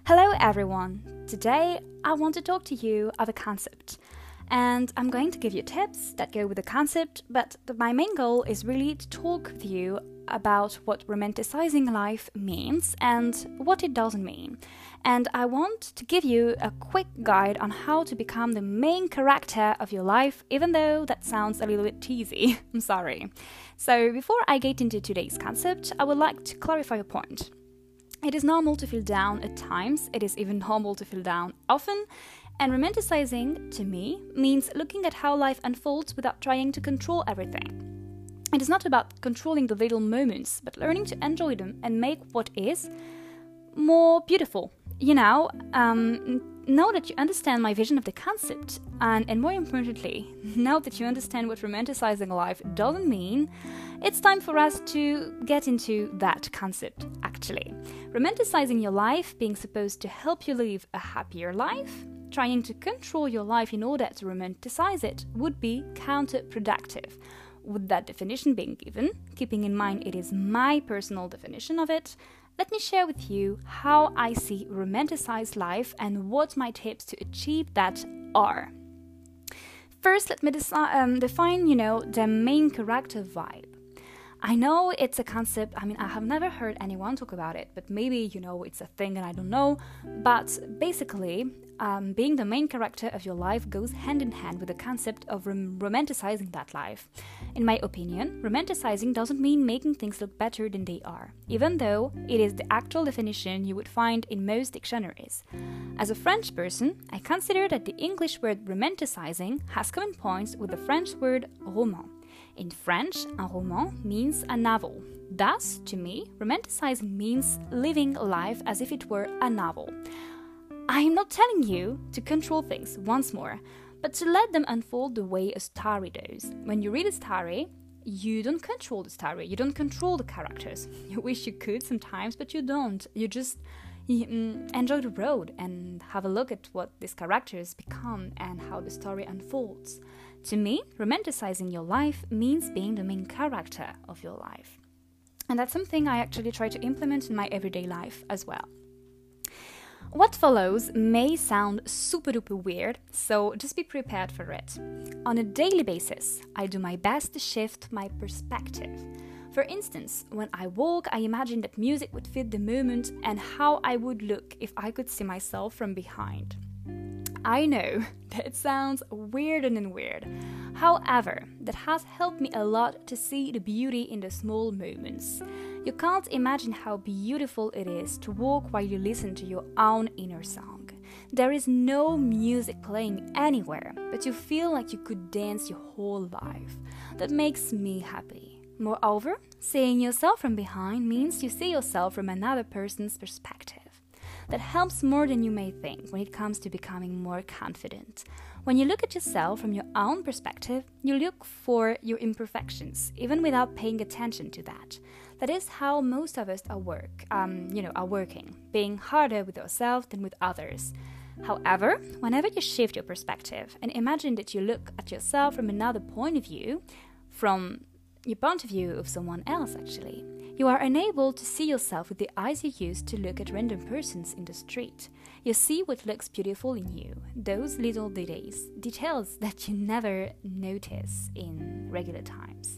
Hello everyone! Today I want to talk to you of a concept. And I'm going to give you tips that go with the concept, but my main goal is really to talk with you about what romanticizing life means and what it doesn't mean. And I want to give you a quick guide on how to become the main character of your life, even though that sounds a little bit cheesy. I'm sorry. So before I get into today's concept, I would like to clarify a point. It is normal to feel down at times, it is even normal to feel down often, and romanticizing, to me, means looking at how life unfolds without trying to control everything. It is not about controlling the little moments, but learning to enjoy them and make what is more beautiful. Now that you understand my vision of the concept, and more importantly, now that you understand what romanticizing life doesn't mean, it's time for us to get into that concept, actually. Romanticizing your life being supposed to help you live a happier life, trying to control your life in order to romanticize it would be counterproductive. With that definition being given, keeping in mind it is my personal definition of it, let me share with you how I see romanticized life and what my tips to achieve that are. First, let me define, the main character vibe. I know it's a concept, I have never heard anyone talk about it, but maybe, it's a thing and I don't know. But basically, being the main character of your life goes hand in hand with the concept of romanticizing that life. In my opinion, romanticizing doesn't mean making things look better than they are, even though it is the actual definition you would find in most dictionaries. As a French person, I consider that the English word romanticizing has common points with the French word roman. In French, un roman means a novel. Thus, to me, romanticizing means living life as if it were a novel. I am not telling you to control things, once more, but to let them unfold the way a story does. When you read a story, you don't control the story, you don't control the characters. You wish you could sometimes, but you don't. You just enjoy the road and have a look at what these characters become and how the story unfolds. To me, romanticizing your life means being the main character of your life. And that's something I actually try to implement in my everyday life as well. What follows may sound super duper weird, so just be prepared for it. On a daily basis, I do my best to shift my perspective. For instance, when I walk, I imagine that music would fit the moment and how I would look if I could see myself from behind. I know that sounds weirder than weird. However, that has helped me a lot to see the beauty in the small moments. You can't imagine how beautiful it is to walk while you listen to your own inner song. There is no music playing anywhere, but you feel like you could dance your whole life. That makes me happy. Moreover, seeing yourself from behind means you see yourself from another person's perspective. That helps more than you may think when it comes to becoming more confident. When you look at yourself from your own perspective, you look for your imperfections, even without paying attention to that. That is how most of us are working, being harder with yourself than with others. However, whenever you shift your perspective and imagine that you look at yourself from another point of view, from your point of view of someone else actually, you are unable to see yourself with the eyes you use to look at random persons in the street. You see what looks beautiful in you, those little details that you never notice in regular times.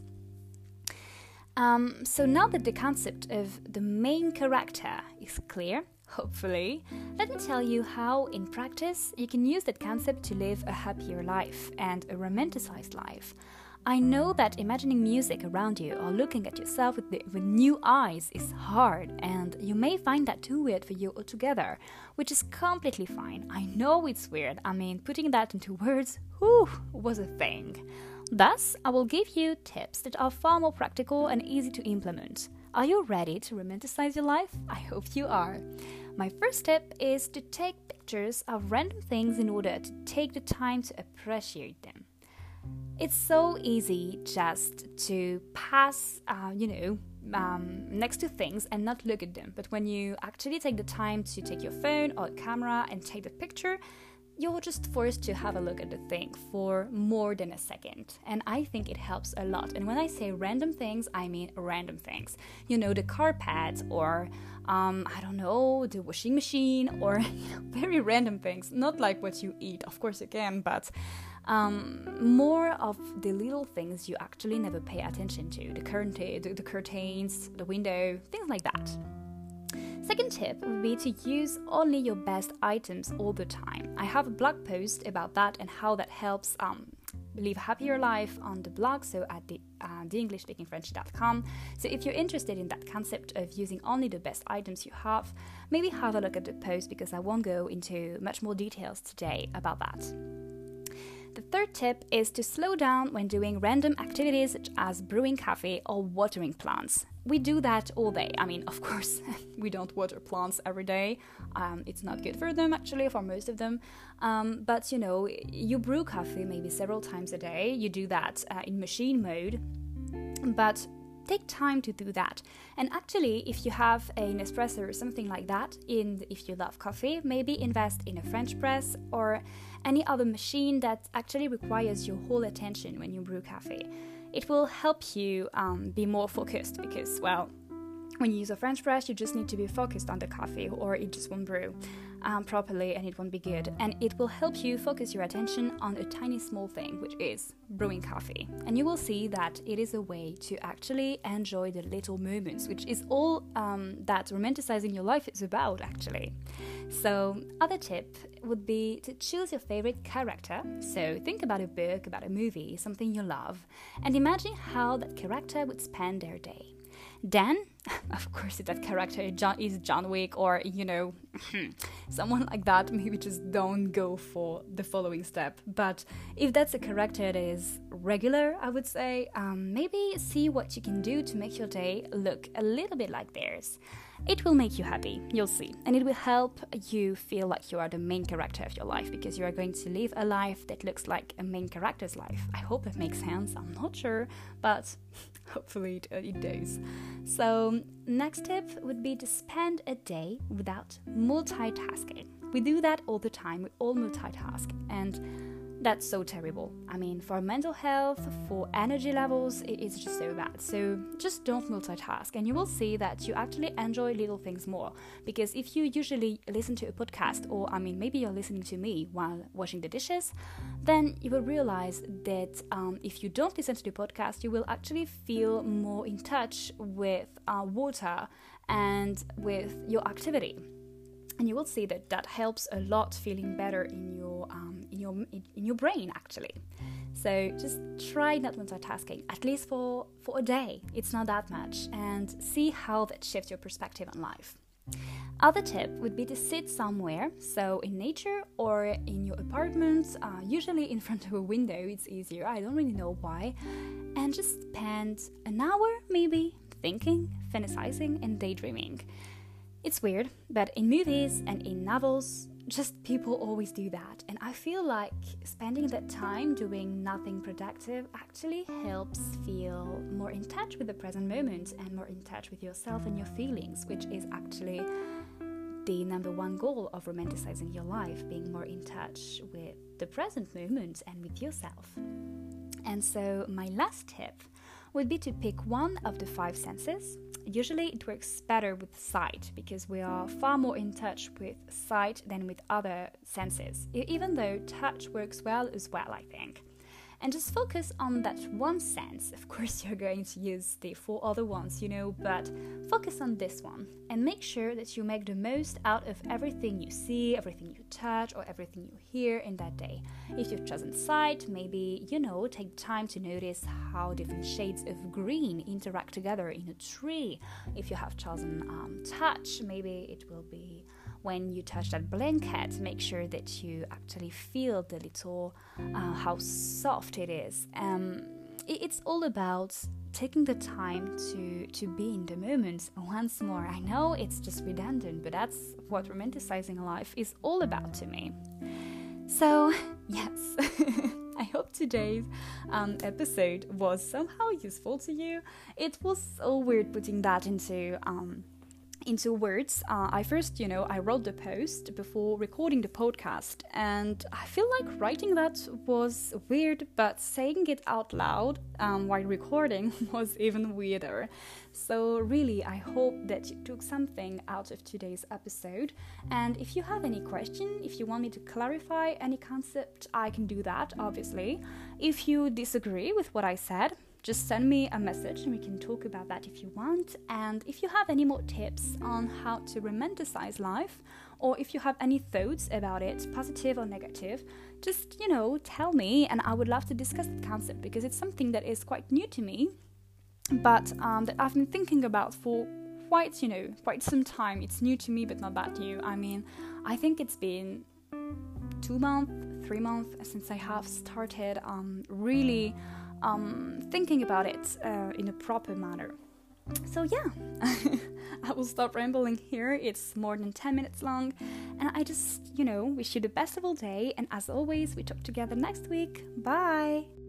So now that the concept of the main character is clear, hopefully, let me tell you how, in practice, you can use that concept to live a happier life and a romanticized life. I know that imagining music around you or looking at yourself with new eyes is hard, and you may find that too weird for you altogether, which is completely fine. I know it's weird. Putting that into words, was a thing. Thus, I will give you tips that are far more practical and easy to implement. Are you ready to romanticize your life? I hope you are. My first tip is to take pictures of random things in order to take the time to appreciate them. It's so easy just to pass, next to things and not look at them. But when you actually take the time to take your phone or camera and take the picture, you're just forced to have a look at the thing for more than a second. And I think it helps a lot. And when I say random things, I mean random things. You know, the carpet, or I don't know, the washing machine, or very random things. Not like what you eat, of course you can, but more of the little things you actually never pay attention to. The curtains, the window, things like that. Second tip would be to use only your best items all the time. I have a blog post about that and how that helps live a happier life on the blog, so at theenglishspeakingfrench.com. So if you're interested in that concept of using only the best items you have, maybe have a look at the post, because I won't go into much more details today about that. The third tip is to slow down when doing random activities such as brewing coffee or watering plants. We do that all day. I mean, of course, we don't water plants every day. It's not good for them, actually, for most of them. But, you know, you brew coffee maybe several times a day. You do that in machine mode. But take time to do that. And actually, if you have an espresso or something like that, if you love coffee, maybe invest in a French press or any other machine that actually requires your whole attention when you brew coffee. It will help you be more focused, because, well, when you use a French press, you just need to be focused on the coffee, or it just won't brew properly and it won't be good. And it will help you focus your attention on a tiny small thing, which is brewing coffee. And you will see that it is a way to actually enjoy the little moments, which is all that romanticizing your life is about, actually. So, other tip would be to choose your favorite character. So think about a book, about a movie, something you love, and imagine how that character would spend their day. Then, of course, if that character is John Wick, or, you know, someone like that, maybe just don't go for the following step. But if that's a character that is regular, I would say, maybe see what you can do to make your day look a little bit like theirs. It will make you happy, you'll see, and it will help you feel like you are the main character of your life, because you are going to live a life that looks like a main character's life. I hope that makes sense, I'm not sure, but hopefully it does. So, next tip would be to spend a day without multitasking. We do that all the time, we all multitask, and that's so terrible. I mean, for mental health, for energy levels, it's just so bad. So just don't multitask, and you will see that you actually enjoy little things more. Because if you usually listen to a podcast, or I mean, maybe you're listening to me while washing the dishes, then you will realize that if you don't listen to the podcast, you will actually feel more in touch with water and with your activity. And you will see that that helps a lot, feeling better in your brain, actually. So just try not multitasking, at least for a day. It's not that much, and see how that shifts your perspective on life. Other tip would be to sit somewhere, so in nature or in your apartment, usually in front of a window. It's easier. I don't really know why. And just spend an hour, maybe, thinking, fantasizing, and daydreaming. It's weird, but in movies and in novels, just people always do that. And I feel like spending that time doing nothing productive actually helps feel more in touch with the present moment and more in touch with yourself and your feelings, which is actually the number one goal of romanticizing your life, being more in touch with the present moment and with yourself. And so my last tip would be to pick one of the 5 senses. Usually it works better with sight, because we are far more in touch with sight than with other senses, even though touch works well as well, I think. And just focus on that one sense. Of course, you're going to use the 4 other ones, but focus on this one and make sure that you make the most out of everything you see, everything you touch, or everything you hear in that day. If you've chosen sight, maybe, take time to notice how different shades of green interact together in a tree. If you have chosen touch, maybe it will be when you touch that blanket, make sure that you actually feel the little, how soft it is. It's all about taking the time to be in the moment once more. I know it's just redundant, but that's what romanticizing life is all about to me. So, yes, I hope today's episode was somehow useful to you. It was so weird putting that into into words. I first, I wrote the post before recording the podcast, and I feel like writing that was weird, but saying it out loud while recording was even weirder. So really, I hope that you took something out of today's episode. And if you have any question, if you want me to clarify any concept, I can do that, obviously. If you disagree with what I said, just send me a message and we can talk about that if you want. And if you have any more tips on how to romanticize life, or if you have any thoughts about it, positive or negative, just, tell me, and I would love to discuss the concept because it's something that is quite new to me, but that I've been thinking about for quite some time. It's new to me, but not that new. I mean, I think it's been 2 months, 3 months since I have started really thinking about it in a proper manner. So yeah, I will stop rambling here. It's more than 10 minutes long, and I just, wish you the best of all day. And as always, we talk together next week. Bye!